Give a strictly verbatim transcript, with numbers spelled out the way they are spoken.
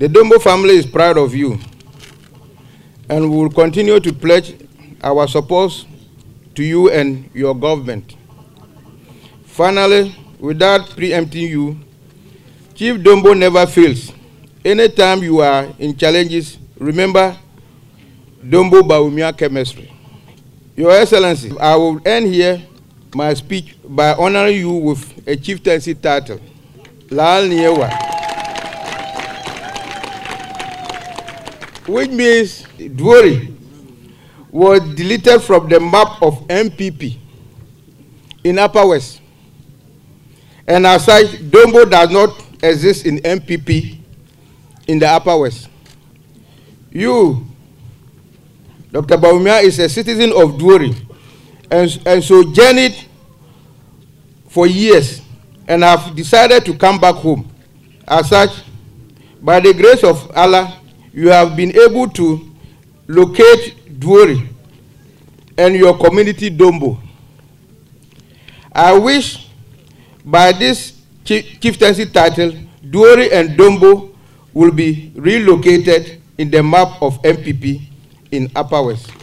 The Dombo family is proud of you, and we will continue to pledge our support to you and your government. Finally, without preempting you, Chief Dombo never fails. Anytime you are in challenges, remember Dombo Bawumia chemistry. Your Excellency, I will end here my speech by honoring you with a chieftaincy title, Laal Niewa, which means Dwori was deleted from the map of M P P in Upper West. And as such, Dombo does not exist in M P P in the Upper West. You, Doctor Bawumia, is a citizen of Dwori and, and so journeyed for years and have decided to come back home. As such, by the grace of Allah, you have been able to locate Dwori and your community Dombo. I wish by this chieftaincy title, Dwori and Dombo will be relocated in the map of M P P in Upper West.